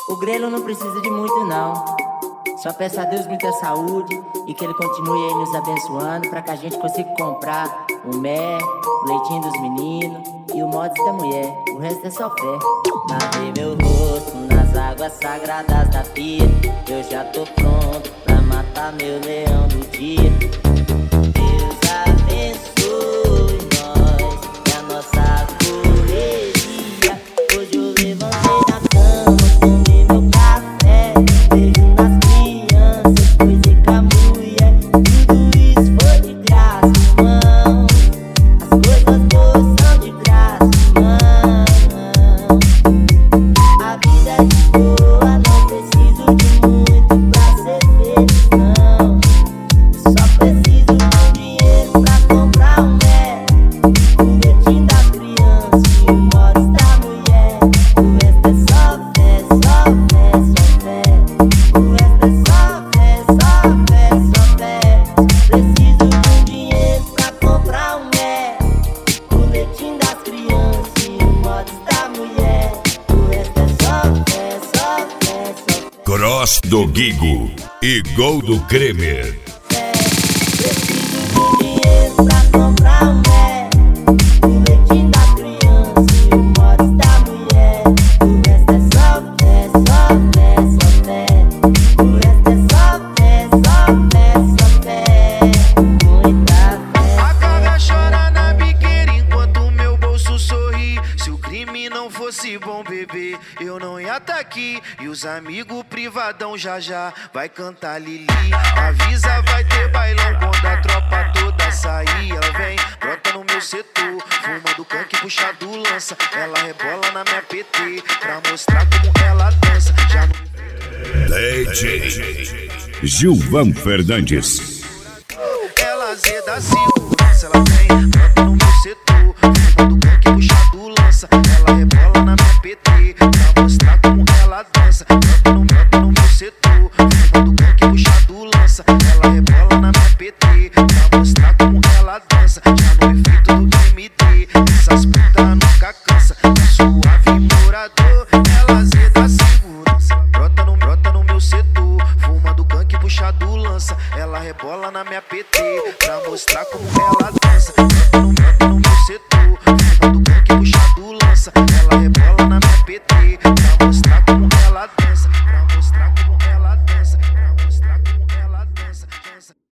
O Grelo não precisa de muito não. Só peço a Deus muita saúde e que Ele continue aí nos abençoando pra que a gente consiga comprar o mel, o leitinho dos meninos e o mods da mulher. O resto é só fé. Lavei meu rosto nas águas sagradas da pia. Eu já tô pronto pra matar meu leão do dia. Deus abençoe nós e a nossa correria. Hoje eu levantei da cama, tomei meu café, beijo nas crianças, coisei com a mulher. Tudo isso foi de graça, irmão. As coisas boas são de graça, irmão. A vida é de boa, não preciso de muito pra ser feliz, não. Só preciso de um dinheiro pra comprar um mel, o leitinho da criança e o mods da mulher. O resto é só fé, só fé, só fé. O resto é só fé, só fé, só fé. Preciso de um dinheiro pra comprar um mel, o leitinho das crianças e o mods da mulher. O resto é só fé, só fé, só fé. Cross do Guigo e Gol do Kremer. Preciso de um dinheiro pra comprar um mel, o leitinho da criança e o mods da mulher. O resto é só fé, só fé, só fé. O resto é só fé, só fé, só fé. Muita fé. A cara chora na biqueira enquanto meu bolso sorri. Se o crime não fosse bom, bebê, eu não ia tá aqui. E os amigos privadão já já vai cantar Lili. Avisa, vai ter bailão quando a tropa toda sair. Ela vem, brota no meu setor, fumando canque, puxado lança. Ela rebola na minha PT pra mostrar como ela dança. Já no DJ Gilvan Fernandes. ela azeda segurança, ela vem, brota no meu setor, fumando canque, puxado lança. Ela rebola na minha PT pra mostrar como ela dança. Brota no meu setor, fumando canque, puxado lança. Ela rebola na minha PT pra mostrar como ela dança. Já no efeito do MD, essas putas nunca cansa. Suave morador, ela azeda segurança. Brota no meu setor, fumando canque, puxado lança. Ela rebola na minha PT pra mostrar como ela dança.